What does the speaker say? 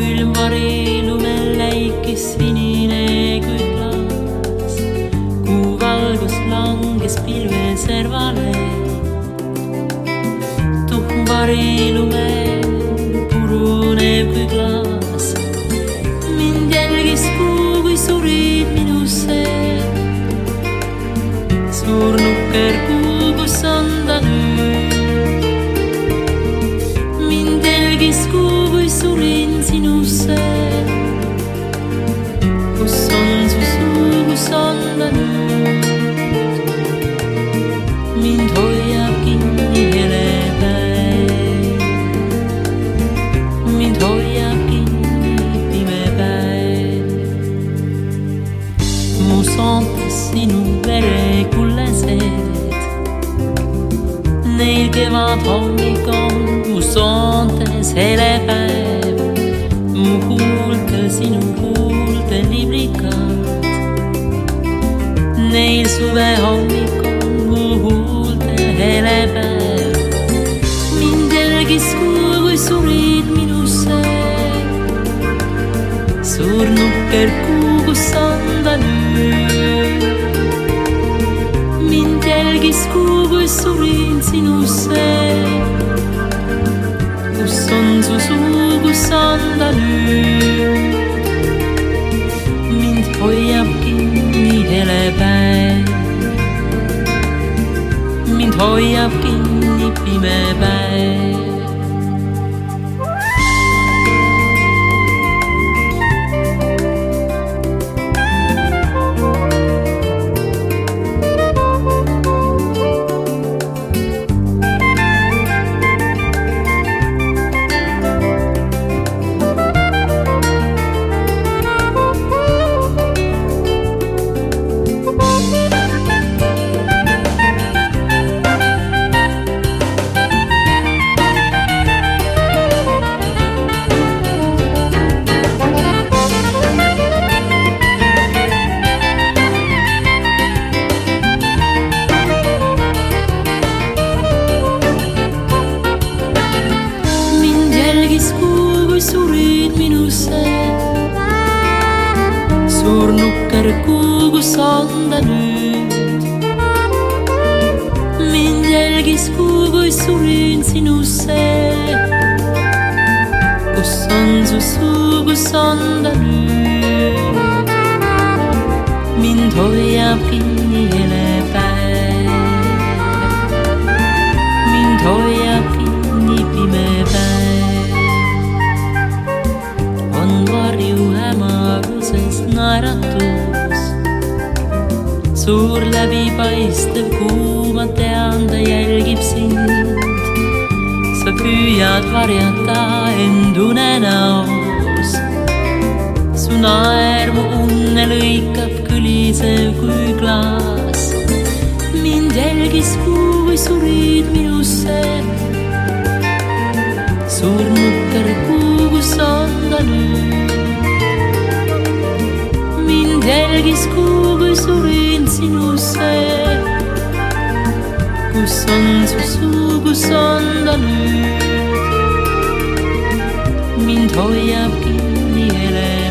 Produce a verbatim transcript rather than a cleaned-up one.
külm varilume läikis sinine kui klaas. Kuu valgus langes pilve servale. Tuhm varilume puruneb kui klaas. Mind jälgis kuu, kui surid minusse. Suur nukker kuu, kus on ta nüüd. Mind jälgis kuu, kui surin sinusse. Kus on su suu, kus on ta nüüd. Mind hoiab kinni hele päev. Mind hoiab kinni pime päev. Mu soontes sinu verekulesed. Neil kevad hommik on mu soontes hele päev. Mu huultel sinu huultel librikad. Neil suve hommik on mu huultel hele päev. Mind jälgis kuu, kui surid minusse. Suur nukker kuu, kus on ta nüüd. Mind jälgis kuu, kui surin sinusse. Kus on su suu, kus on ta nüüd. Mind hoiab kinni hele päev. Mind hoiab kinni pime päev. Surid minusse. Suur nukker kuu, kus on ta nüüd. Mind jälgis kuu, kui surin sinusse. Kus on su suu, kus on ta nüüd. Mind hoiab kinni hele päev. Mind hoiab kinni pime päev. On varju hämaruses naeratus. Suur läbipaistev kuu, ma tean, ta jälgib sind. Sa püüad varjata end unenäos. Su naer mu unne lõikab kõlisev kui klaas. Mind jälgis kuu, kui surid minusse. Suur nukker kuu, kus on ta nüüd. Mind jälgis kuu, kui surin sinusse. Kus on su suu, kus on ta nüüd. Mind hoiab kinni hele